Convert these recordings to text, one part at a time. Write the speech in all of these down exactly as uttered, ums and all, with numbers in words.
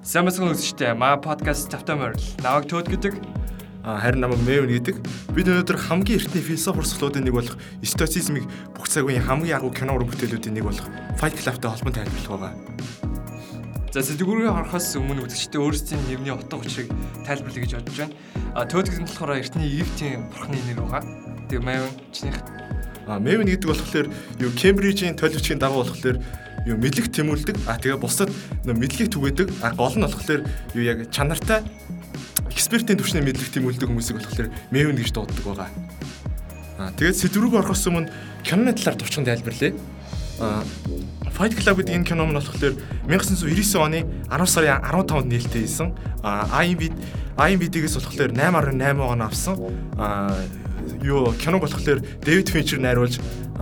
Сайн мэцэн үзэгчтэй маа подкаст тавтамаар наваг төөд гэдэг харин намайг Мэвэн гэдэг. Бид өнөөдөр хамгийн эртний философи урсгалуудын нэг болох стоицизмыг бүх цаг үеийн хамгийн агуу кино уран бүтээлүүдийн нэг болох Fight Club-тай холбон тайлбарлах байгаа. За сэдвүүрээ харахаас өмнө үзэгчтэй өөрсдийн нэрний утга учирыг тайлбарлая гэж бодож байна. А төөд гэдэг нь болохоор эртний Египтийн бурхны нэр байгаа. Тэгээ Мэвэн чинийх. А Мэвэн гэдэг болохоор юу Кембрижийн төлөвчгийн дагуу болохоор юу мэдлэг тэмүүлдэг. А тэгээ бусдад мэдлэгийг түгээдэг. А гол нь болохоор юу яг чанартай экспертийн түвшний мэдлэг тэмүүлдэг хүмүүсийг болохоор Мэвэн гэж дууддаг байгаа. А тэгээд сэдврүүг орохоос өмнө киноны талаар товчхон тайлбарлая. А Fight Club гэдэг энэ кино нь болохоор найман девятьсот девяносто девять оны арав сарын арав таванд нээлттэй хийсэн. А I M D D-гээс болохоор найман гаруй найман он авсан. А юу кино болохоор Дэвид Финчер найруулж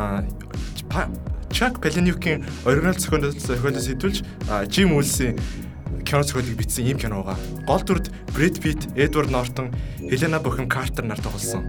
Чак Паланиукийн оригинал зохиолоос зохиолоос хэдүүлж Жим Уилсийн кино зохиолыг бичсэн ийм кино байгаа. Гол дүрд Брэд Питт, Эдвард Нортон, Хелена Бохем Картер нар тоглосон.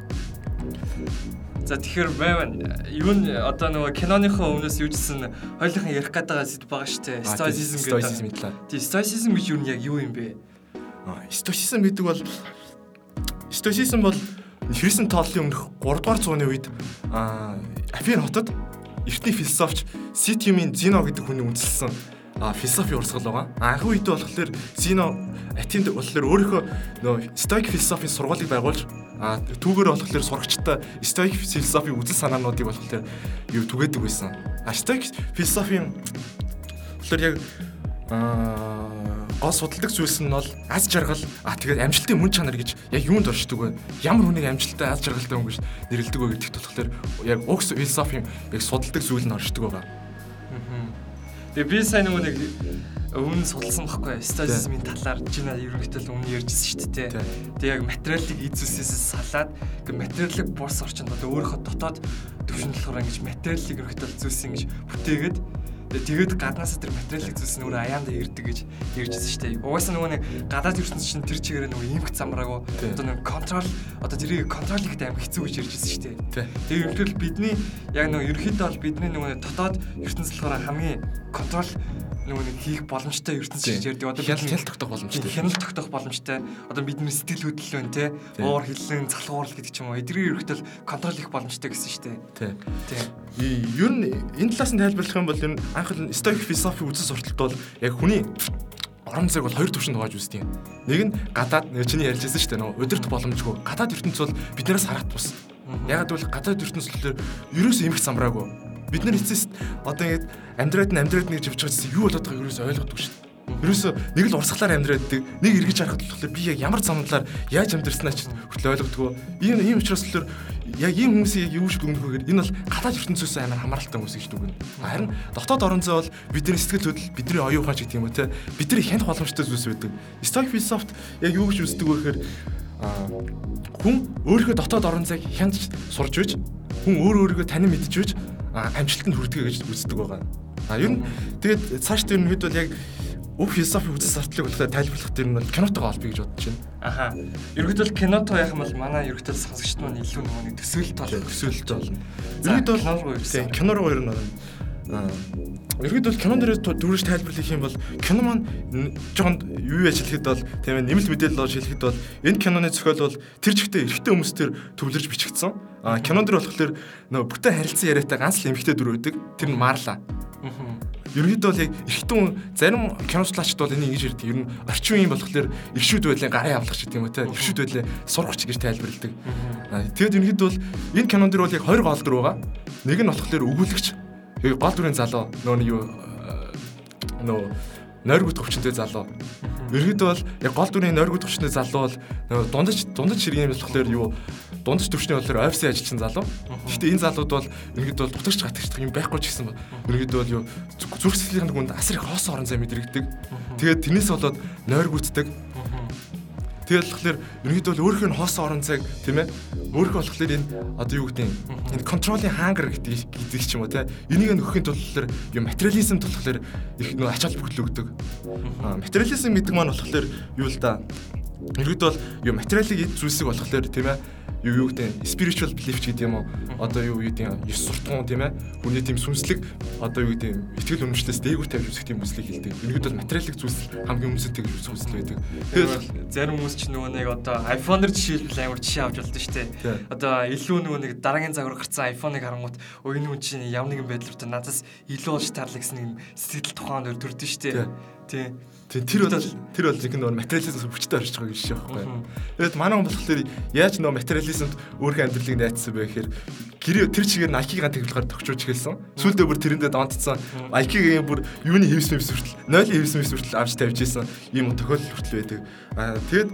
За тэгэхээр Мэвэн юу н одоо нөгөө киноныхоо өмнөөс юужсэн хоёулынхан ярих гээд байгаа сэдв байгаа шүү дээ. Стоицизм гэдэг. Стоицизм талаар. Тийм стоицизм гэж юу нь яг юу юм бэ? Аа, стоицизм гэдэг бол стоицизм бол Христийн тооллын өмнөх гурав дугаар зууны үед аа Афин хотод эртний философч Ситимийн Зино гэдэг хүний үндэслсэн а философи урсгал байгаа. Анх үед болохоор Зино Атинд болохоор өөрийнхөө нөө стоик философийн сургуулийг байгуулж а түүгээр болохоор сурагчтай стоик философийн үзэл санаануудыг болохоор юу түгээдэг байсан. А стоик философийн болохоор яг а гол судалдаг зүйлс нь бол аз жаргал а тэгээд амжилтын мөн чанар гэж яг юунд оршдог вэ? Ямар хүнийг амжилттай аз жаргалтай хүн гэж нэрлэдэг вэ гэдэгт болохоор яг угс философийн яг судалдаг зүйл нь оршдог байгаа. Тэгээ би сайн нөгөө нэг өмнө судалсан байхгүй стоицизмын талаар жина ерөнхийдөө өмнө ярьжсэн шүү дээ. Тэгээ яг материалыг эзүүсээс салаад ингээ материалыг бус орчинд одоо өөрийнхөө дотоод төвшин болохоор ингэж материалыг ерөнхийдөө зөөсөн гэж бүтээгээд тэгээд гаднаас тэр материалыг зөөсөн өөр аяанда ирдэг гэж ярьжсэн шүү дээ. Угаасаа нөгөө нэг гадаад ертөнцийн чинь тэр чигээрээ нөгөө имх замраагүй одоо нэг контрол одоо тэрийг контролыг амин хэцүү гэж ярьжсэн шүү дээ. Тэгээд ерөнхийдөө бидний яг нөгөө ерөнхийдөө бол бидний нөгөө дотоод ертөнцийн болохоор хамгийн контрол нөгөө нэг хийх боломжтой ертөнцийн гэж ярьдаг. Одоо хяналт тогтоох боломжтой. Хяналт тогтоох боломжтой. Одоо бидний сэтгэл хөдлөл вэ, тэ? Уур хиллэн, залхуурал гэдэг ч юм уу. Эдгээр ерөнхийдөө контрол хийх боломжтой гэсэн шүү дээ. Тий. Ер нь энэ талаас нь тайлбарлах юм бол энэ анх нь стоик философи үзэл сурталт бол яг хүний орон зайг бол хоёр төвшөнд хувааж үздэг юм. Нэг нь гадаад чиний ярьжсэн шүү дээ. Нөгөө удирдах боломжгүй. Гадаад ертөнц бол биднээс харахад бус. Ягаад гэвэл гадаад ертөнц болохоор ерөөсөө эмх замраагүй. Бид нар эцэст одоо ингэж амьдраад нь амьдраад нэг живж байгаа юу болоод байгааг ерөөсөө ойлгохгүй шүү дээ. Ерөөсөө нэг л урсгалаар амьдрааддаг, нэг эргэж харахад болохоор би яг ямар замналаар яаж амьдрснаа ч хөтлөө ойлгодгоо. Ийм ийм учраас болохоор яг ийм хүмүүсийг яг юу шиг дүгнэхгүйгээр энэ бол гадаад ертөнцөөс амар хамааралтай хүмүүс гэж дүгнэ. Харин дотоод орон зай бол бидний сэтгэл хөдлөл, бидний оюун ухаан ч гэдэг юм уу те. Бидний хянах боломжтой зүйлс байдаг. Стоик философт яг юу гэж үздэг вэ гэхээр хүн өөрийнхөө дотоод орон зайг хянаж сурж үйж, хүн өөр өөрийгөө танин мэдж үйж амжилтанд хүрдэг гэж үздэг байгаа. А ер нь тэгээд цааш тэр хэд бол яг өв философи үзэл сурталыг болохоор тайлбарлах тэр нь кинотойгоо холбоё гэж бодож байна. Аха. Ерөнхийдөө кинотой яах юм бол манай ерөнхийдөө сонсогчд маань илүү нөгөө нэг төсөөлөлт болно. Төсөөлөлт болно. Ерөнхийдөө кино руу ирсэн. Кино руу ирнэ. Аа. Ерөнхийдөө кинон дээр дөрвөж тайлбарлах юм бол кино маань жоохон юу яаж хэлэхэд бол тийм ээ нэмэлт мэдээлэл болж хэлэхэд бол энэ киноны зохиол бол тэр чигтээ эрэгтэй хүмүүс төр төвлөрж бичигдсэн. Аа кинон дээр болохоор нөгөө бүтэн харилцан яриатай ганц л эмэгтэй дүр үүдэг. Тэр нь Марла. Аа. Ерөнхийдөө бол яг эрэгтэй хүн зарим киночлаачд бол энийг ингэж ярьдаг. Ер нь орчин үеийн болохоор эршүүд байдлын гарын авлагч гэдэг юм уу те. Эршүүд байдлын сургач гэж тайлбарладаг. Аа тэгэд ерөнхийдөө бол энэ кинон дээр бол яг хоёр гол дүр байгаа. Нэг нь болохоор өгүүлэгч. Гол дүрийн залуу нөгөө юу нөгөө нойргууд төвчнтэй залуу. Ерөнхийдөө бол яг гол дүрийн нойргууд төвчнтэй залуу бол нөгөө дундаж дундаж хэргийн болохоор юу дундаж төвчний болохоор офисын ажилчин залуу. Гэхдээ энэ залууд бол ерөнхийдөө бол дутагч гатагч юм байхгүй ч гэсэн ерөнхийдөө бол юу зүрх сэтгэлийн хүнд асар их хоос орон зай мэдрэгдэг. Тэгээд тэрнээс болоод нойргууддаг. Тэгээд болохоор ерөнхийдөө бол өөрийнх нь хоос орон зайг тийм ээ өөрийнхөө болохоор энэ одоо юу гэдэг энэ контролын хангар гэдэг гэдэг ч юм уу те энийг нөхөхийн тулд болохоор юу материализм болохоор их нөө ач холбогдол өгдөг. Аа материализм гэдэг маань болохоор юу л да ерөнхийдөө бол юу материалыг эд зүйлсийг болохоор тийм ээ юу юу гэдэг spiritual belief гэдэг юм уу? Одоо юу гэдэг юм ёс суртахуун тийм ээ. Хүний тийм сүнслэг одоо юу гэдэг юм итгэл үнэмшлээс дээгүүр тавьж үзэх тийм үслийг хэлдэг. Ерөнхийдөө материалын зүйлс хамгийн өмнөсөд тэгж үзэх үсэл байдаг. Тэгэхээр зарим хүмүүс ч нөгөө нэг одоо iPhone-эр жишээлбэл амар жишээ авч болдог шүү дээ. Одоо илүү нөгөө нэг дараагийн загвар гарсан iPhone-ыг харангуут өө энэ хүн чинь ямар нэгэн байдлаар надаас илүү болж таарлаа гэсэн нэг сэтгэл тухайн дөр төрдөн шүү дээ. Тий. Тэгээ тэр бол тэр бол зөвхөн нөгөө материализм хүчтэй орж байгаа юм шиг байхгүй. Тэгээд манай хүн болохоор яаж нөгөө материализмд өөрийнхөө амьдралыг найцсан бэ гэхээр гэр тэр чигээр Nike-гийн технологиор төгчөөж эхэлсэн. Сүүлдээ бүр тэрэндээ донтцсан. Nike-гийн бүр юуны хэвс мэвс хүртэл нойлын хэвс мэвс хүртэл авч тавьж исэн юм тохиолдол хүртэл байдаг. Аа тэгээд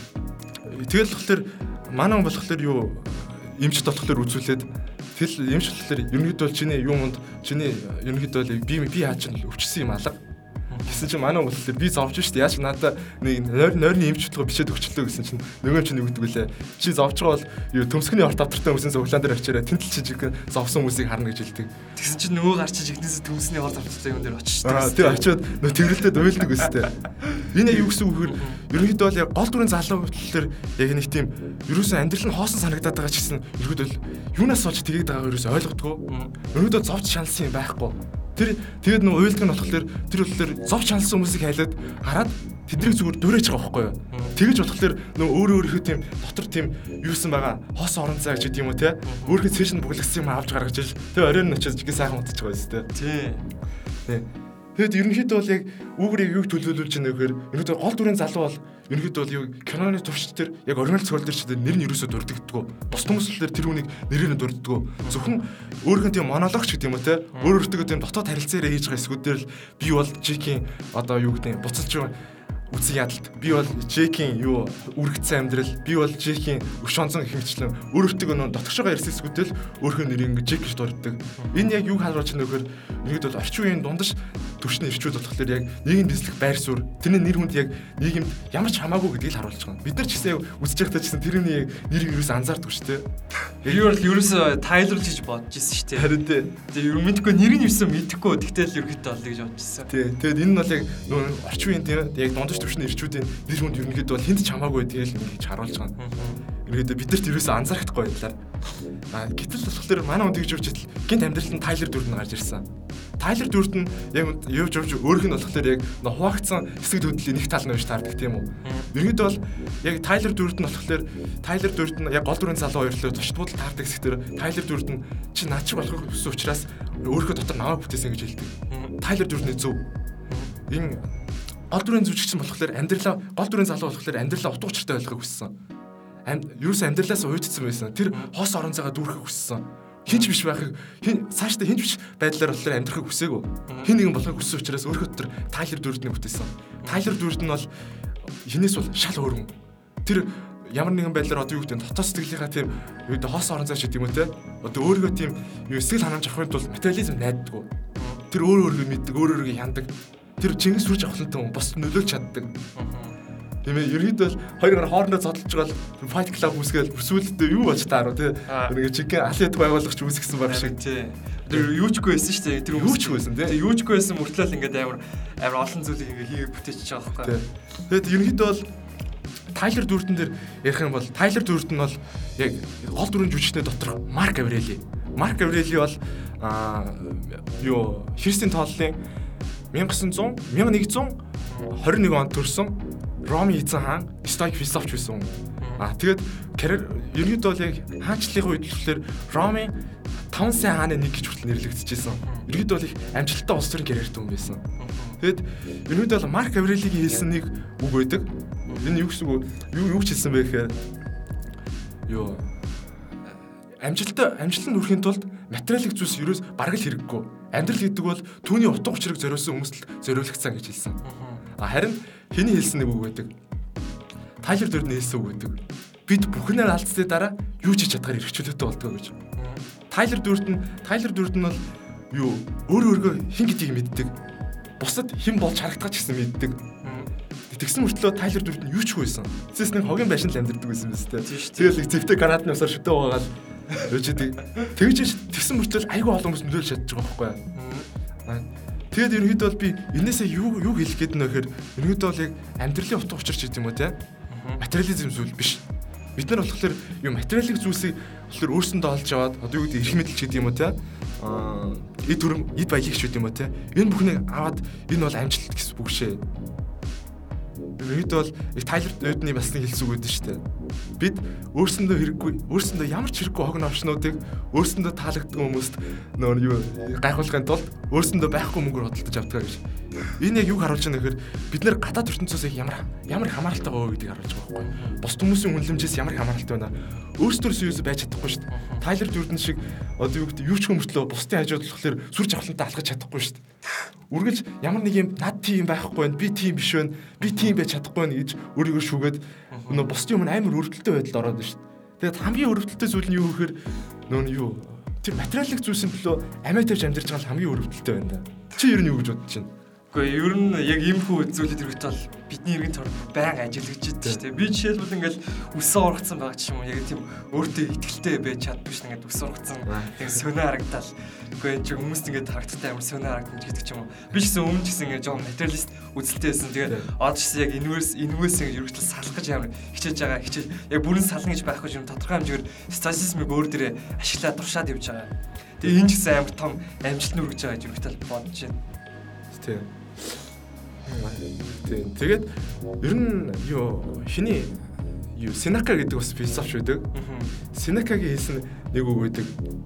тэгэл болохоор манай хүн болохоор юу эмчд болохоор үзүүлээд тэгэл эмч болохоор ерөнхийдөө чиний юмд чиний ерөнхийдөө би би яаж ч өвчсөн юм алга. Гэсэн чинь манай хүмүүс би зовж штэ яаж надаа нэг нойр нойрны эмч хөтөлгөө бичээд өгчлөө гэсэн чинь нөгөө чинь нэг үгдгүүлээ чи зовж байгаа бол юу төмсгний орт автортай хүмүүсийн цуглаан дээр очиораа тэнтэл чижиг зовсон хүмүүсийг харна гэж хэлдэг. Тэгсэн чинь нөгөө гарч ижигнээс төмсний орт автортай юм дээр очиж штэ. Аа тий очиод нөгөө тэрэлдээд уйлдаг өстэй. Энэ юу гэсэн үг вэ? Ерөнхийдөө бол яг гол дүрийн залуу хөтлөлтөөр яг нэг тийм ерөөсөн амьдрал нь хоосон санагдаад байгаа ч гэсэн ерөнхийдөө юунаас болж тэгээд байгааг ерөөсөй ойлгодгоо. Ерөнхийдөө зовж шаналсан юм байхгүй. Тэр тэгээд нөгөө уйлдаг нь болохоор тэр болохоор зов шаналсан хүмүүсийг хайлаад хараад тэднийг зүгээр дүрэж байгаа байхгүй юу. Тэгэж болохоор нөгөө өөр өөрийнхөө тийм дотор тийм юусэн байгаа хоос орон зай гэж гэдэг юм уу те. Өөрийнхөө цэшин бүглэгсэн юм авч гаргаж ил тэг оройн очиж жигээ сайхан утчих байгаа юм те. Тий. Тэгэд ерөнхийдөө бол яг үүгрийг юг төлөвлүүлж байгаа нөхөр ерөнхийдөө гол дүрийн залуу бол ерөнхийдөө бол юу киноны туршид төр яг оригинал цогцол төр ч нэр нь ерөөсөө дурддаггүй. Бус хүмүүсэлээр тэр хүнийг нэрээр нь дурддаггүй. Зөвхөн өөрийнхөө тийм монолог ч гэдэг юм уу те. Өөр өөртөө тийм дотоод харилцаараа хийж байгаа эсгүүдээр л би бол Жекийн одоо юу гэдэг буцалж байгаа үсэн ядалт. Би бол Жекийн юу үргэцсэн амьдрал. Би бол Жекийн өш онцон хэмчлэн өөртөө нөө дотгошоо ярьсан эсгүүдэл өөрхөө нэрийг ингэ Жек гэж дурддаг. Энэ яг юу харуулж байгаа нөхөр нэгд бол орчин үеийн дундаж төвшний ирчүүд болохоор яг нийгэм бэлслэх байр суурь тэрний нэр хүнд яг нийгэмд ямар ч хамаагүй гэдгийг л харуулж байгаа. Бид нар ч гэсэн үзэж байхдаа ч гэсэн тэрний яг нэрийг юу ч анзаардаг шүү дээ. Би бол ерөөсөө тайлбарлаж гэж бодож ирсэн шүү дээ. Харин дээ. Тэгээ ер нь мэдгүй нэр нь юусэн мэдэхгүй тэгтэл ерөөхдөө бол гэж бодож ирсэн. Тий. Тэгээд энэ нь бол яг нөө орчин үеийн тийм яг дундаж төвшний ирчүүдийн нэр хүнд ерөнхийдөө бол хэнд ч хамаагүй гэдгийг л ингэж харуулж байгаа. Ерөнхийдөө бид нарт ерөөсөө анзарахдаггүй байлаа. А гэтэл болохоор манай хүн тэгж явж идэл гинт амьдралд нь Тайлер дүрд нь гарч ирсэн. Тайлер дүрд нь яг явж явж өөрөх нь болохоор яг хуваагдсан хэсэг төдлийн нэг тал нь байж таардаг тийм үү. Ерөнхийдөө бол яг Тайлер дүрд нь болохоор Тайлер дүрд нь яг гол дүрийн залуу хоёрлоо зочдбууд таардаг хэсгээр Тайлер дүрд нь чи над шиг болохыг хүссэн учраас өөрийнхөө дотор намайг бүтээсэн гэж хэлдэг. Тайлер дүрдний зөв. Энэ гол дүрийн зүжигчин болохоор амьдралаа гол дүрийн залуу болохоор амьдралаа утга учиртай ойлгохыг хүссэн. Юус амьдралаас уйдцсан байсан. Тэр хоос орон зайгаа дүүрхэх хүссэн. Хинч биш байхыг хин цаашдаа хинч биш байдлаар болохоор амьдрахыг хүсээгүй. Хин нэгэн болохыг хүссэн учраас өөрөө тэр Тайлер дүрднийг бүтээсэн. Тайлер дүрд нь бол хинээс бол шал өөр хүн. Тэр ямар нэгэн байдлаар одоо юу гэдэг нь дотоод сэтгэлийнхаа тийм юу гэдэг хоос орон зай ч гэдэг юм уу те. Одоо өөрийгөө тийм юу сэтгэл ханамж авахын тулд материализм найддаг. Тэр өөр өөргөө мэддэг, өөр өөргөө яндаг. Тэр Чингис сүрж авахлантай хүн бос нөлөөлж чаддаг. Тийм ээ ерөөдөө хоёр гараа хоорондоо зодолж байгаа Fight Club үсгээл сүултдээ юу болж тааруу тий. Нэг чикен атлет байгуулагч үүсгэсэн баг шиг тий. Тэр юучгүй байсан шүү дээ. Тэр юучгүй байсан тий. Юучгүй байсан мөртлөө л ингээд амар амар олон зүйлийг ингээд хийгээ бүтээчихэж байгаа байхгүй. Тэгэд ерөнхийдөө бол Тайлер дүртэн дээр ярих юм бол Тайлер дүрт нь бол яг гол дүрийн жүжигчдийн дотор Марк Аврели. Марк Аврели бол аа юу Христийн тооллын 천구 hundred twenty-one онд төрсэн Роми эзэн хаан стоик философч байсан. Аа тэгээд ерөнхийдөө бол яг хаанчлалын үед болохоор Роми таван сая хааны нэг гэж хүртэл нэрлэгдчихсэн. Ерөнхийдөө бол их амжилттай улс төрийн карьертэй хүн байсан. Тэгэд ерөнхийдөө бол Марк Аврелигийн хэлсэн нэг үг байдаг. Энэ юу гэсэн үг юу юу ч хэлсэн бэ гэхээр юу амжилттай амжилтанд хүрэхин тулд материалын зүйлс ерөөс бараг л хэрэггүй. Амьдрал гэдэг бол түүний утга учирыг зориулсан хүмүүст зориулагдсан гэж хэлсэн. А харин хэний хэлсэн нэг үг байдаг. Тайлер дүрний хэлсэн үг байдаг. Бид бүхнээр алдсны дараа юу ч хийж чадгаар эрхчлөлттэй болдгоо гэж. Тайлер дүрд нь Тайлер дүрд нь бол юу өөр өөргөө хин гэдгийг мэддэг. Бусад хэн болж харагдах ч гэсэн мэддэг. Тэгсэн мөртлөө Тайлер дүрд нь юу ч хөөсөн. Тэсээс нэг хогийн байшин л амьдэрдэг байсан юм зү. Тэгэл их зэвтэй гранатны усаар шүтээ байгаа л өчөдөг. Тэгж тэгсэн мөртлөө айгүй олон хүмүүс нөлөөлж чадчих байгаа байхгүй. Тэгээд ерөнхийдөө бол би энээсээ юу юу хэлэх гээд нөхөр ерөнхийдөө бол яг амьдралын утга учир ч гэдэг юм уу те. Материализм зүйл биш. Бид нар болохоор юу материалын зүйлсийг болохоор өөрсөндөө олж аваад одоо юу гэдэг эрх мэдэлч гэдэг юм уу те аа эд дүрм эд баялаг ч гэдэг юм уу те энэ бүхнийг аваад энэ бол амжилт гэсэн үг шээ. Бид бол их Тайлер Дурдны бас нэг хэлсэн үг өгдөн шүү дээ. Бид өөрсөндөө хэрэггүй, өөрсөндөө ямар ч хэрэггүй хогн орчнуудыг өөрсөндөө таалагддаг хүмүүст нөр юу гайхуулахын тулд өөрсөндөө байхгүй мөнгөөр хөдөлж авдаг гэж. Энэ яг юг харуулж байгаа нөхөр бид нэр гадаад ертөнцөөс ямар ямар хамааралтай байгаа гэдгийг харуулж байгаа байхгүй. Бус хүмүүсийн үнэлэмжээс ямар хамааралтай байна. Өөрсдөөс юус байж чадахгүй шүү дээ. Тайлер Дурдн шиг одоо юу гэдэг юу ч хүмүүртлөө бусдын хажууд болохоор сүр жавхлантаа алхаж чадахгүй шүү дээ. Үргэлж ямар нэг юм над тийм байхгүй байна, би тийм биш байна, би тийм байж чадахгүй байна гэж өөрийгөө шүүгээд нөө бусдын өмнө амар өрөвдөлтөй байдал ороод байна шүү дээ. Тэгээд хамгийн өрөвдөлтөй зүйл нь юу гэхээр нөө юу тэр материалын зүйлсэн төлөө амиа тавьж амьдарч байгаа хамгийн өрөвдөлтөй байна да. Чи ер нь юу гэж бодож байна? Гэхдээ ер нь яг иймэрхүү зүйлүүд хэрэгт бол бидний иргэн тор байнга ажиллаж идэв шүү дээ. Би жишээлбэл ингээл өсөө ургацсан байгаа ч юм уу яг тийм өөртөө ихтэй байж чаддгүй шин ингээд өсөө ургацсан тийм сөнөө харагдал. Гэхдээ чи хүмүүст ингээд харагдталтай амар сөнөө харагдаж гэдэг ч юм уу. Би ч гэсэн өмнө ч гэсэн ингээд жоохон материалист үзэлтэй байсан. Тэгээд од ч гэсэн яг инвес инвес ингээд ерөөхдөө салах гэж амар хичээж байгаа. Хичээж яг бүрэн сална гэж байхгүй юм тодорхой хэмжээгээр статистикийг өөр дээрээ ашиглаад туршаад явж байгаа. Тэгээд энэ ч гэсэн амар том амжилт нүргэж байгаа гэж ерөөхдөө бодож байна. Тийм. Тийм. Тэгээд ер нь юу хиний юу Сенека гэдэг бас философч байдаг. Сенекагийн хэлсэн нэг үг байдаг.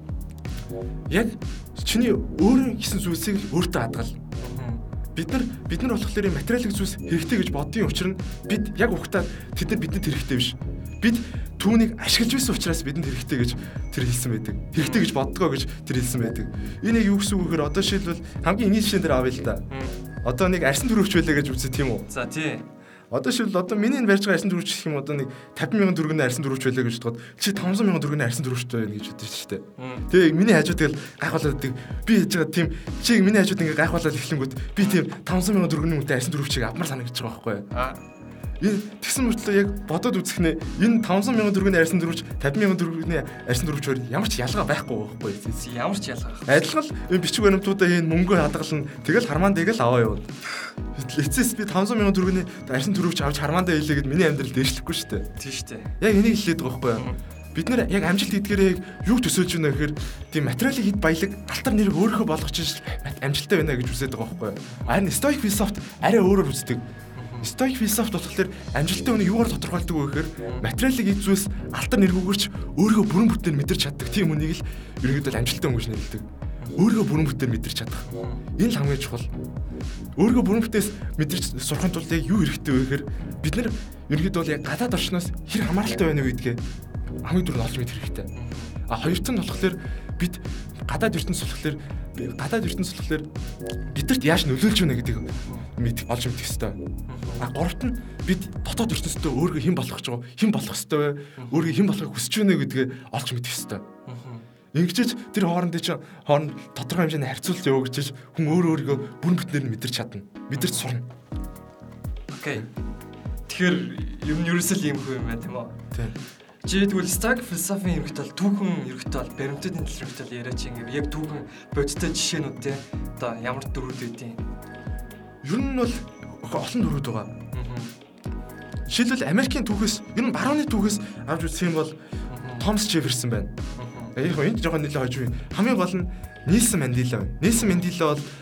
Яг чиний өөрөө хийсэн зүйлсийг өөртөө хадгал. Бид нар бид нар болохоор материалын зүйлс хэрэгтэй гэж боддгийн учир нь бид яг ухтаад тэд нар бидэнд хэрэгтэй биш. Бид түүнийг ашиглаж байсан учраас бидэнд хэрэгтэй гэж тэр хэлсэн байдаг. Хэрэгтэй гэж боддгоо гэж тэр хэлсэн байдаг. Энэ яг юу гэсэн үг гэхээр одоо шийдвэл хамгийн энгийн жишээн дээр авъя л да. Одоо нэг арьсан төрөвч байлаа гэж үзье тийм үү? За тий. Одоо шийдвэл одоо миний энэ барьж байгаа арьсан төрөвч гэх юм одоо нэг тавьсан мянган төгрөгийн арьсан төрөвч байлаа гэж бодоход чи тавсан мянган төгрөгийн арьсан төрөвч байна гэж бодож шүү дээ. Тэгээ миний хажууд тэгэл гайхуулаад байдаг. Би хийж байгаа тийм чи миний хажууд ингээ гайхуулаад эхлэнгүүт би тийм тавсан мянган төгрөгийн үнэтэй арьсан төрөвчийг авмар санагдаж байгаа байхгүй юу? Аа. Энэ тэгсэн мөртлөө яг бодоод үзэхнээ энэ тавсан мянган төгрөгийн арьсан төрөвч тавьсан мянган төгрөгийн арьсан төрөвчөөр ямар ч ялгаа байхгүй байхгүй юу? Ямар ч ялгаа. Адилхан л энэ бичиг баримтуудаа энэ мөнгөө хадгална. Тэгэл хармаан дээгэл аваа явуул. Эцэс би тавсан мянган төгрөгийн арьсан төрөвч авч хармаандаа хэлээ гэд миний амьдрал дээшлэхгүй шүү дээ. Тийм шүү дээ. Яг энийг хэлээд байгаа байхгүй юу? Бид нэр яг амжилт хийдгээрээ яг юу төсөөлж байна гэхээр тийм материалын хэд баялаг алтар нэрийг өөрийнхөө болгож амжилттай байна гэж үзээд байгаа байхгүй юу? Харин стоик философт арай өөрөөр үздэг. Стоик философт болохоор амжилттай үнийг юугаар тодорхойлдог вэ гэхээр материалын хэд зүйлс алтар нэргүүгээрч өөрийгөө бүрэн бүтээр мэдэрч чаддаг тийм үнийг л ерөнхийдөө амжилттай хүн гэж нэрлэдэг. Өөрийгөө бүрэн бүтээр мэдэрч чадах. Энэ л хамгийн чухал. Өөрийгөө бүрэн бүтээс мэдэрч сурахын тулд яг юу хэрэгтэй вэ гэхээр бид нар ерөнхийдөө бол яг гадаад орчноос хэр хамааралтай байна вэ гэдгээ хамгийн түрүүнд олж мэдэх хэрэгтэй. А хоёрт нь болохоор бид гадаад ертөнц болохоор гадаад ертөнц болохоор бидэрт яаж нөлөөлж байна гэдэг мэд олж мэдэх хэрэгтэй. А гуравт нь бид дотоод ертөнцтэй өөрийгөө хэн болгох гэж байгаа, хэн болох ёстой вэ? Өөрийгөө хэн болохыг хүсэж байна гэдгээ олж мэдэх хэрэгтэй. Ингэжж тэр хоорондын чинь хооронд тодорхой хэмжээний харьцуулт явуулж хүн өөр өөрийгөө бүрэн бүтнээр нь мэдэрч чадна. Мэдэрч сурна. Окей. Тэгэхээр юм нь ерөөсөө л юм хөө юм байна тийм үү? Тийм. Чи тэгвэл стоик философийн хэрэгт бол түүхэн хэрэгт бол баримтуудын тал хэрэгт бол яриач ингэ яг түүхэн бодиттой жишээнүүд те одоо ямар дөрүүд байдیں۔ Ер нь бол олон дөрүүд байгаа. Жишээлбэл Америкийн түүхээс ер нь барууны түүхээс авч үзэх юм бол Томас Джефферсон байна. Яг энэ жоохон нэлээд хожим. Хамгийн гол нь Нельсон Мандела байна. Нельсон Мандела бол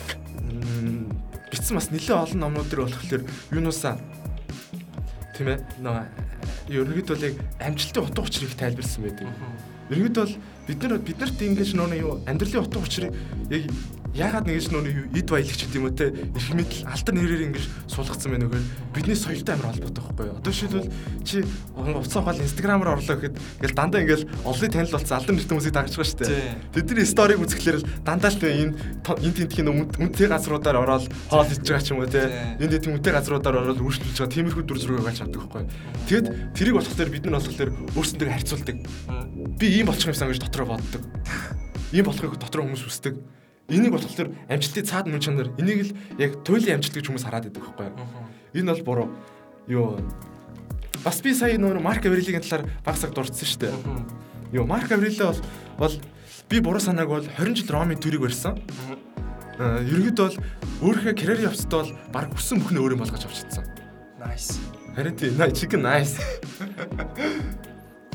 бичсэн бас нэлээд олон номнууд дэр болохоор юунуусаа тийм ээ нөө ерөнхийдөө бол яг амжилтын утга учирыг тайлбарласан байдаг. Ерөнхийдөө бол бид нар бид нарт ингэж нөө юу амьдралын утга учирыг яг яагаад нэгж нөө эд баялагч гэдэг юм уу те эрх мэдэл алтар нэрээр ингэж суулгацсан байна вэ гэхээр бидний соёлтой амар холбоотой байхгүй юу? Одоо жишээлбэл чи уцаа ухаал инстаграмаар орлоо гэхэд ингээл дандаа ингээл олонний танил болсон алдар нэртэй хүмүүсийг дагаж байгаа шүү дээ. Тэдний сториг үзэхлээр л дандаа л энэ энэ тентхийн үнэтэй газруудаар ороод хоол хийж байгаа ч юм уу те энэ тентхийн үнэтэй газруудаар ороод үргэлжлүүлж байгаа тиймэрхүү дүр зургийг гарч чаддаг байхгүй юу? Тэгэд тэрийг болохоор бид нар болохоор өөрсөндөө харьцуулдаг. Би ийм болчих юмсан гэж дотроо боддог. Ийм болохыг дотроо хүмүүс хүсдэг. Энийг болохоор амжилтын цаад мөн чанар. Энийг л яг туйлын амжилт гэж хүмүүс хараад байдаг байхгүй юу? Энэ бол буруу. Юу бас би сая нөр Марк Аврелигийн талаар багсаг дурдсан шүү дээ. Юу Марк Аврели бол бол би буруу санааг бол хорин жил Ромын төрийг барьсан. Аа ерөнхийдөө бол өөрийнхөө карьер явцдаа бол баг хүссэн бүхнээ өөрөө болгож авч чадсан. Nice. Харин тийм nice chicken nice.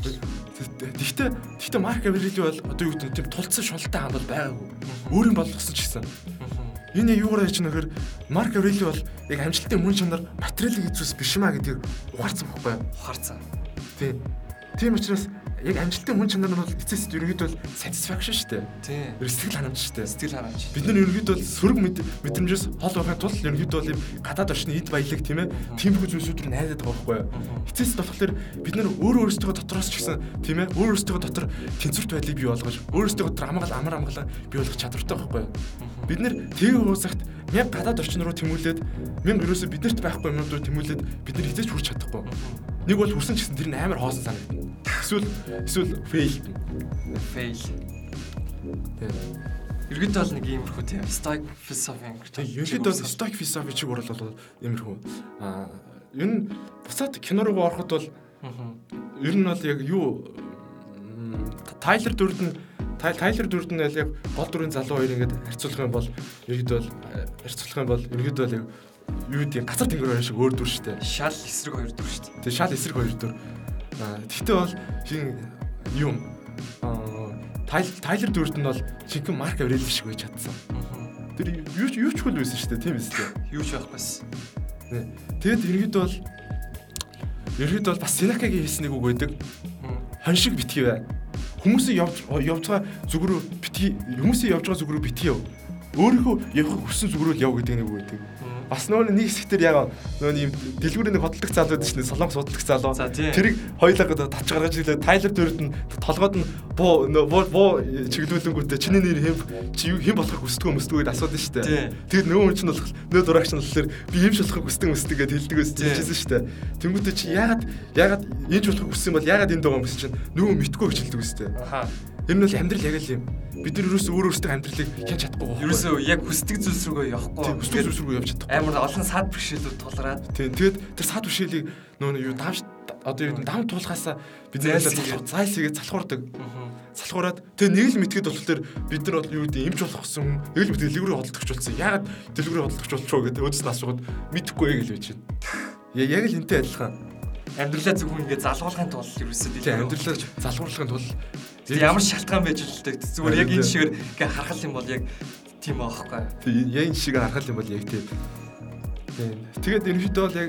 Гэхдээ гэхдээ Марк Аврели бол одоо юу гэдэг тийм тулцсан шуналтай хаан бол байгаагүй. Өөрийн болгосон ч гэсэн. Энэ юугаар яж нөхөр Марк Аврели бол яг амжилттай мөн чанар материалын эзүүс биш маа гэдгийг ухаарсан байхгүй юу? Ухаарсан. Тийм. Тийм учраас яг амжилттай мөн чанар нь бол эцэст ерөнхийдөө бол satisfaction шүү дээ. Тийм. Сэтгэл ханамж шүү дээ. Сэтгэл ханамж. Бид нар ерөнхийдөө бол сөрөг мэдрэмжээс хол байхын тулд ерөнхийдөө бол гадаад орчны эд баялаг тийм ээ. Тиймэрхүү зүйлсүүд рүү найдаад байгаа байхгүй юу? Эцэст болохоор бид нар өөрөө өөрсдөө дотроос ч гэсэн тийм ээ өөрөө өөрсдөө дотор тэнцвэрт байдлыг бий болгож өөрсдөө дотор хамгаал амар амгалан бий болгох чадвартай байхгүй юу? Бид нар тэг уусахт яг гадаад орчин руу тэмүүлээд мянга ерөөсөө биднэрт байхгүй юмнууд руу тэмүүлээд бид нар хизээч хүрч чадахгүй. Нэг бол хүрсэн ч гэсэн тэр нь амар хоосон санагдана. Эсвэл эсвэл fail. Fail. Тэг. Ерөнхийдөө бол нэг иймэрхүү тийм stoic philosophy юм. Тэг. Ерөнхийдөө бол stoic philosophy чиг орол бол иймэрхүү. Аа ер нь бусад кино руу ороход бол ер нь бол яг юу Тайлер Дурден Тайлер Дурден л яг гол дүрийн залуу хоёр ингээд харьцуулах юм бол ерөнхийдөө бол харьцуулах юм бол ерөнхийдөө л юу гэдэг газар тэнгэр хоёр шиг өөр дүр шүү дээ. Шал эсрэг хоёр дүр шүү дээ. Тэг шал эсрэг хоёр дүр. Тэгтээ бол хин юм Тайлер Дурден бол жинхэнэ Марк Аврели шиг байж чадсан. Тэр юу ч юу ч хөл байсан шүү дээ, тийм биз дээ. Юу ч байхгүйсэн. Тэгэд ерөнхийдөө бол ерөнхийдөө бол бас Сенекагийн хэлснийг үг байдаг. Хон шиг битгий бай. Хүмүүсийн явж явж байгаа зүг рүү битгий, хүмүүсийн явж байгаа зүг рүү битгий яв. Өөрийнхөө явах хүссэн зүг рүү л яв гэдэг нэг үг байдаг. Бас нөгөө нэг хэсгээр яг нөгөө юм дэлгүүрийн нэг хөдөлгөх залуу байдаг шнэ солонгос хөдөлгөх залуу. Тэрийг хоёулаа тавч гаргаж ирлээ. Тайлер Дурден толгойд нь буу буу чиглүүлэнгүүтээ чиний нэр хэм чи хэм болохыг хүсдэг өмсдөг гэдээ асуудаг штэ. Тэгээд нөгөө хүн чинь болох нөө дураагч нь болохоор би юмш болохыг хүсдэг өмсдөг гэдээ хэлдэг байсан штэ. Тэнгүүтээ чи ягаад ягаад энэч болохыг хүссэн бол ягаад энд байгаа юм гэсэн чинь нөгөө мэдгүй гэж хэлдэг штэ. Аха. Тэр нь бол амьдрал яг л юм. Бид нар ерөөсөө өөр өөртөө амьдралыг хянч чадахгүй байхгүй. Ерөөсөө яг хүсдэг зүйлс рүүгээ явахгүй. Хүсдэг зүйлс рүү явж чадахгүй. Амар олон сад бэрхшээлүүд тулгараад. Тийм. Тэгээд тэр сад бэрхшээлийг нөгөө юу давж одоо юу дам туулахаасаа бид нэр зайлсгээд залхуурдаг. Салхуураад тэгээ нэг л мэтгэд болохоор бид нар бол юу гэдэг эмч болох гэсэн хүн нэг л мэтгэд дэлгүүрийн хөдөлгөгч болсон. Ягаад дэлгүүрийн хөдөлгөгч болчихоо гэдэг өөдөөс нь асуугаад мэдэхгүй яг л байж байна. Яг л энтэй адилхан. Амьдралаа зөвхөн ингэ залгуулахын тулд ерөөсөө дэлгүүр амьдралаа залгуулахын тулд ямар шалтгаан байж болтой зүгээр яг энэ шигээр ингээ харахал юм бол яг тийм аахгүй. Тэгээ яг энэ шигээр харахал юм бол яг тийм. Тэгээд ерөнхийдөө бол яг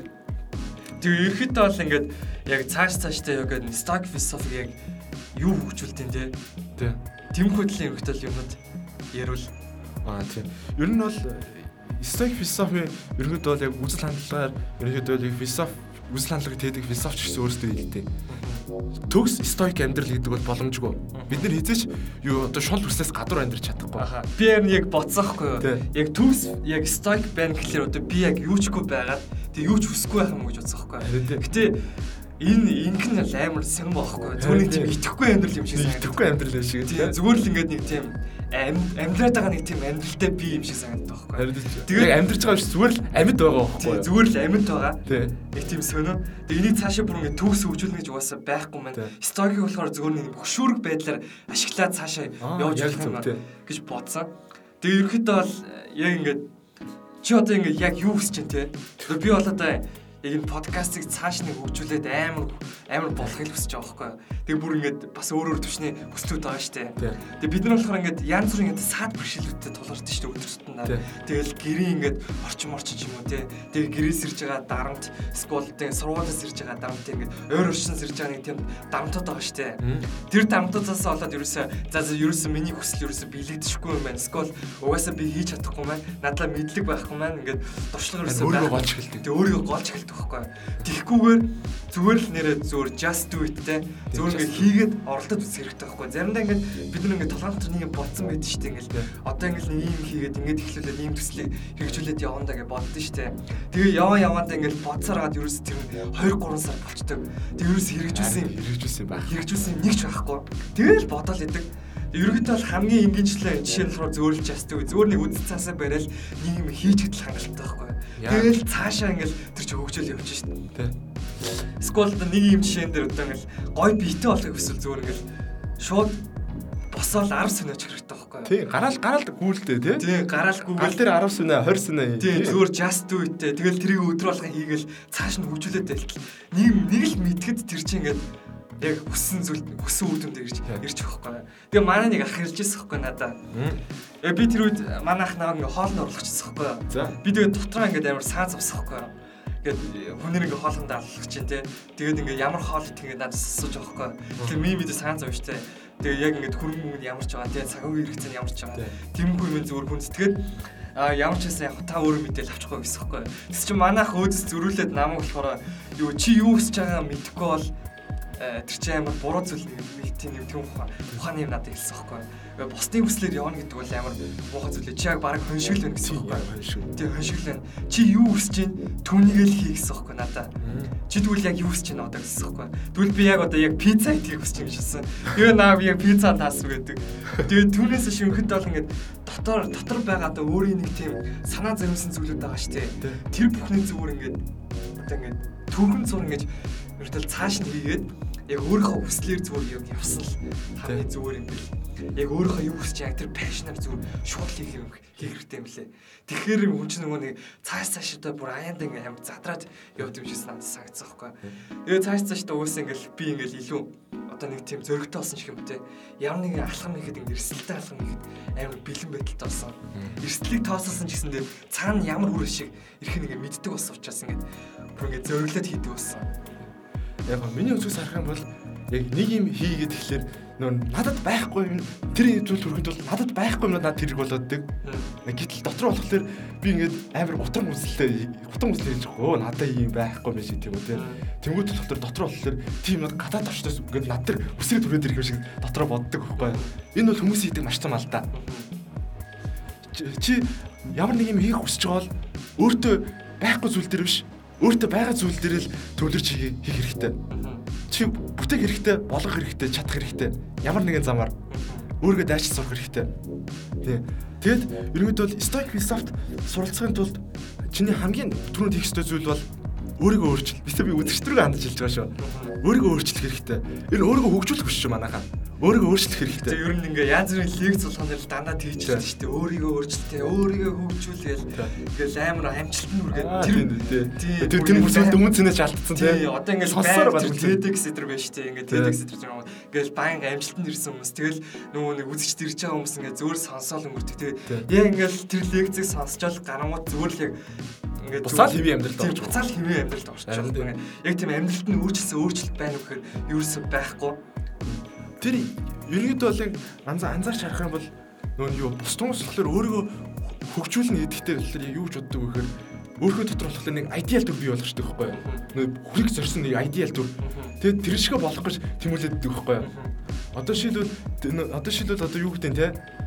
тэгээ ерөнхийдөө бол ингээд яг цааш цааштай яг энэ stoic philosophy яг юу хөгжүүлдэг те. Тий. Тэмхүү төлөв ерөнхийдөө юмуд ярил. Аа тийм. Ер нь бол stoic philosophy ерөнхийдөө бол яг үзэл хандлагаар ерөнхийдөө яг philosophy үзэл хандлагыг тээдэг философч гэсэн өөрсдөө хэлдэг. Төгс стоик амьдрал гэдэг бол боломжгүй. Бид нар хизээч юу одоо шул хүслээс гадуур амьдрч чадахгүй. Би яг яг боцсоохгүй юу? Яг төгс яг стоик байна гэхэлэр одоо би яг юу чгүй байгаад тэг юу ч хүсэхгүй байх юм гэж бодсоохгүй. Гэтэ энэ инх нь амар сэн боохгүй. Зүгээр нэг тийм итгэхгүй амьдрал юм шиг санагдав. Итгэхгүй амьдрал юм шиг тийм. Зүгээр л ингээд нэг тийм амьдраад байгаа нэг тийм амьдралтай би юм шиг санагдав байхгүй. Тэгээд амьдрж байгаа биш зүгээр л амьд байгаа байхгүй. Зүгээр л амьд байгаа. Нэг тийм сонин. Тэгээд энийг цаашаа бүр ингээд төгс хөгжүүлнэ гэж угаасаа байхгүй маань. Стокийг болохоор зүгээр нэг хөшүүрэг байдлаар ашиглаад цаашаа явж болох юм гэж бодсон. Тэгээд ерөөхдөө бол яг ингээд чи одоо ингээд яг юу хүсэж чинь те. Би бол одоо яг энэ подкастыг цааш нэг хөгжүүлээд амар амар болохыг хүсэж байгаа байхгүй. Тэгээ бүр ингээд бас өөр өөр төвчний хүслүүд байгаа штэ. Тэгээ бид нар болохоор ингээд янз бүрийн ингээд саад бэрхшээлүүдтэй тулгарч штэ өдөр тутмаа. Тэгэл гэрийн ингээд орчим орчин ч юм уу те. Тэгээ гэрээс ирж байгаа дарамт, сколтын сургуулиас ирж байгаа дарамт ингээд өөр орчин ирж байгаа нэг тийм дарамтууд байгаа штэ. Тэр дарамтуудаас болоод ерөөсөө за за ерөөсөө миний хүсэл ерөөсөө биелэгдэхгүй юм байна. Скол угаасаа би хийж чадахгүй маань. Надлаа мэдлэг байхгүй маань ингээд дуршлаг ерөөсөө өөрийгөө голж эхэлдэг. Тэгээ өөрийгөө голж эхэлдэг байхгүй. Тэгхгүйгээр зүгээр л нэрээ зүгээр just do it те. Зүгээр ингээд хийгээд оролдоод үзэх хэрэгтэй байхгүй. Заримдаа ингээд бид нар ингээд толгойд нэг юм бодсон байдаг шүү дээ ингээд. Одоо ингээд нэг юм хийгээд ингээд эхлүүлээд ийм төслийг хэрэгжүүлээд явандаа гэж боддоо шүү дээ. Тэгээ яваа яваандаа ингээд бодсоор гад ерөөс тэр хоёр гурван сар болчдөг. Тэг ерөөс хэрэгжүүлсэн хэрэгжүүлсэн байх. Хэрэгжүүлсэн нэг ч байхгүй. Тэгэл бодоол идэг. Ерөнхийдөө бол хамгийн энгийнчлээ жишээ нь болохоор зөөрл just do зүгээр нэг үдц цаасаа барайл нэг юм хийж гэдэл хангалттай байхгүй. Тэгэл цаашаа ингээл тэр чи хөгжөөл явж шít. Тэ. Сколд нэг юм жишээн дээр одоо ингээл гой биетэй болохыг хүсвэл зүгээр ингээл шууд босоол арав сүнэж хэрэгтэй байхгүй. Тий, гараал гараал гүйлдэ тий. Тий, гараал гүйл. Гал дээр арав сүнэ, хорь сүнэ. Тий, зүгээр just do it. Тэгэл тэрийг өдөр болгон хийгээл цааш нь хөгжүүлээд байлтал. Нэг нэг л мэдгэд тэр чи ингээд яг хүссэн зүйл хүссэн үр дүндээ ирж ирж байгаа байхгүй. Тэгээ манай нэг ах ирж ирсэн байхгүй надаа. Э би тэр үед манай ах наваа ингээ хоолнд орлогчсон байхгүй. Би тэгээ дотроо ингээ амар саан завсан байхгүй. Ингээд хүнээр ингээ хоолнд аллах чинь те. Тэгээд ингээ ямар хоол идэх ингээ надад асууж байгаа байхгүй. Тэгээ ми мэдээ саан завш те. Тэгээ яг ингээ хөрөнгө мөнгөнд ямарч байгаа. Тэгээ цаг үеийн хэрэгцээнд ямарч байгаа. Тэмгүй юм зүгээр хүндэтгээд а ямар ч байсан яг та өөрөө мэдээл авчихгүй гэсэн хэвхэв. Тэс чи манайх өөдс зөрүүлээд намайг болохоор юу чи юу хийж байгаа мэдэхгүй бол тэр чи амар буруу зүйл нэг тийм юм тийм ухааны юм надад хэлсэн хэвхэв. Бусдын хүслээр явна гэдэг бол амар муухай зүйл. Чи яг баг хоншиглэн гэсэн хэвхэв. Тэг хоншиглэн. Чи юу хүсэж чинь түүнийг л хий гэсэн хэвхэв надад. Чи тэгвэл яг юу хүсэж чинь одоо гэсэн хэвхэв. Тэгвэл би яг одоо яг пицца идэх хүсэж юм шилсэн. Тэгээ наа би яг пицца таасан гэдэг. Тэгээ түүнээс шинхэд бол ингээд дотор дотор байгаа одоо өөрийн нэг тийм санаа зориулсан зүйлүүд байгаа шүү дээ. Тэр бүхний зүгээр ингээд одоо ингээд түргэн зур ингээд ердөө цааш нь хийгээд яг өөрийнхөө хүслээр зүгээр яг явсан л хамгийн зүгээр юм бэл. Яг өөрийнхөө юу хүсэж яг тэр пашнаар зүгээр шууд хийх юм хийх хэрэгтэй юм лээ. Тэгэхээр хүн чинь нөгөө нэг цааш цаашдаа бүр аяанда ингээд амар задраад явд юм шигс надад санагдсан байхгүй. Тэгээ цааш цаашдаа уусаа ингээд би ингээд илүү одоо нэг тийм зөрөгтэй болсон шиг юм те. Ямар нэгэн алхам хийхэд ингээд эрсдэлтэй алхам хийхэд амар бэлэн байдалтай болсон. Эрсдлийг тооцоолсон ч гэсэндээ цаана ямар хүрээ шиг ирэх нэг мэддэг болсон учраас ингээд бүр ингээд зөриглөөд хийдэг болсон. Яг нь миний үзээс харах юм бол яг нэг юм хийгээд тэгэхээр нөө надад байхгүй юм тэр зүйл төрөхөд бол надад байхгүй юм надад тэрэг болооддаг. Гэтэл дотор болохоор би ингээд амар гутран үзэлтэй гутан үзэл хийж байгаа. Надад ийм байхгүй юм шиг тийм үү те. Тэнгүүд болохоор дотор болохоор тийм нэг гадаад очноос ингээд над тэр үсрэг түрээд ирэх юм шиг дотор боддог байхгүй. Энэ бол хүмүүс хийдэг маш том алдаа. Чи ямар нэг юм хийх хүсэж байгаа бол өөртөө байхгүй зүйл дээр биш өөртөө байгаа зүйл дээр л төвлөрч хийх хэрэгтэй. Чи бүтээх хэрэгтэй, болгох хэрэгтэй, чадах хэрэгтэй. Ямар нэгэн замаар өөрийгөө дайчилж сурах хэрэгтэй. Тий. Тэгэд ерөнхийдөө бол Stoic philosophy суралцахын тулд чиний хамгийн түрүүнд хийх ёстой зүйл бол өөрийгөө өөрчил. Бистэ би үзэгчдрүүгээ хандаж хэлж байгаа шүү. Өөрийгөө өөрчлөх хэрэгтэй. Энэ өөрийгөө хөгжүүлэх биш шүү манайхаа. Өөрийгөө өөрчлөх хэрэгтэй. Тэгээ ер нь ингээ янз бүрийн лекц болгоно л дандаа тэгж хэлдэг шүү дээ. Өөрийгөө өөрчлөлтөө, өөрийгөө хөгжүүлгээл ингээл амар амжилт нь үргээд тэр тэр тэр бүрсэлд үнцэнэ шалтцсан тий. Одоо ингээл сонсоор TEDx эдэр байж тий. Ингээ TEDx эдэр ч юм уу. Ингээл баян амжилтанд ирсэн хүмүүс. Тэгэл нөгөө нэг үзэгч дэрж байгаа хүмүүс ингээ зөөр сонсоол өнгөрдөг. Тэгээ яг ингээл тэр лекцийг сонсчоод гарангууд зөөр л яг ингээд буцаал хэвийн амьдралд орж байгаа. Буцаал хэвийн амьдралд орж байгаа. Яг тийм амьдралд нь өөрчлөсөн өөрчлөлт байна уу гэхээр ерөөсөө байхгүй. Тэр ерөнхийдөө бол анзаа анзаарч харах юм бол нөгөө юу бус хүмүүс болохоор өөрийгөө хөгжүүлнэ гэдэгтээ болохоор юу ч боддог вэ гэхээр өөрийнхөө дотор болохоор нэг идеал төр бий болгочтой байхгүй юу? Нөгөө хүрэг зорьсон нэг идеал төр. Тэгээд тэр шигэ болох гэж тэмүүлээд байдаг байхгүй юу? Одоо шилбэл одоо шилбэл одоо юу гэдэг нь те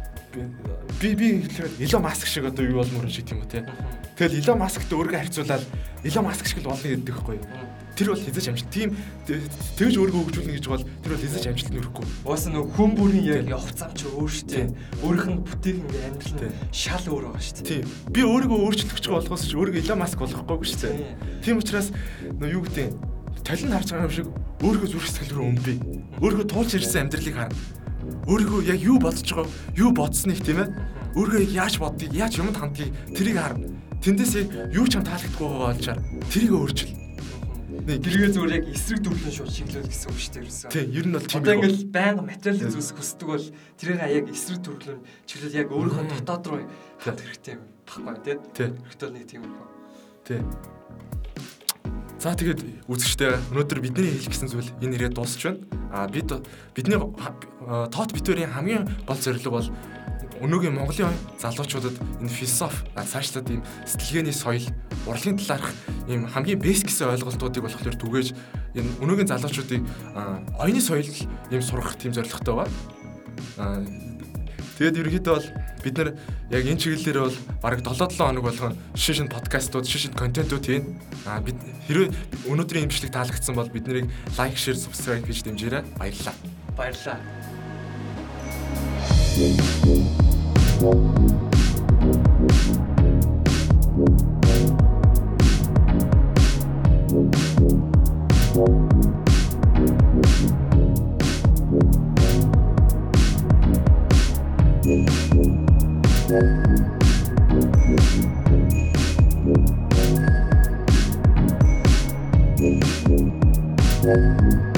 би би хэлэхэд Elon Musk шиг одоо юу болмоор шиг тийм үү те. Тэгэл Elon Musk-тэй өөрийгөө харьцуулаад Elon Musk шиг л болно гэдэг байхгүй юу? Тэр бол хязгаарч амжилт. Тийм тэгж өөрийгөө хөгжүүлнэ гэж бол тэр бол хязгаарч амжилт нүрэхгүй. Уусаа нөгөө хүн бүрийн яг явах зам чи өөр шүү дээ. Өөрийнх нь бүтээх ингээ амьдрал нь шал өөр байгаа шүү дээ. Тийм. Би өөрийгөө өөрчлөх гэж болохоос ч өөрийгөө Elon Musk болохгүйгүй шүү дээ. Тийм учраас нөгөө юу гэдэг нь талент харж байгаа юм шиг өөрийгөө зүрх сэтгэл рүү өмбий. Өөрийгөө туулж ирсэн амьдралыг хар. Өөрийгөө яг юу бодож байгаа, юу бодсныг тийм ээ. Өөрийгөө яг яаж боддгийг, яаж юмд хандгийг тэрийг хар. Тэндээс яг юу ч юм таалагдахгүй байгаа олчаар тэрийг өөрчил. Гэргээ зүгээр яг эсрэг дүрлэн шууд шиглүүл гэсэн үг шүү дээ ерөөсөө. Тийм, ер нь бол тийм. Одоо ингээл байнга материал зүйлс хүсдэг бол тэрийг яг эсрэг дүрлэн чиглэл яг өөрийнхөө дотоод руу хат хэрэгтэй юм баггүй тий. Хэрэгтэй нэг тийм үү. Тий. За тэгээд үзэгчтэй өнөөдөр бидний хэлэх гэсэн зүйл энэ ирээд дуусч байна. А бид бидний тоот битүүрийн хамгийн гол зорилго бол өнөөгийн Монголын залуучуудад энэ философи цаашлаад ийм сэтгэлгээний соёл, урлагийн талаарх ийм хамгийн бэйс гэсэн ойлголтуудыг болохоор түгээж энэ өнөөгийн залуучуудыг оюуны соёл ийм сургах тийм зорилготой байна. Тэгээд ерөнхийдөө бол бид нар яг энэ чиглэлээр бол бараг долоо долоо хоног болгон шин шин подкастууд, шин шин контентууд хийн. А бид хэрвээ өнөөдрийн имжлэг таалагдсан бол бид нарыг лайк, шеэр, сабскрайб хийж дэмжээрэй. Баярлалаа. Баярлалаа. Thank you.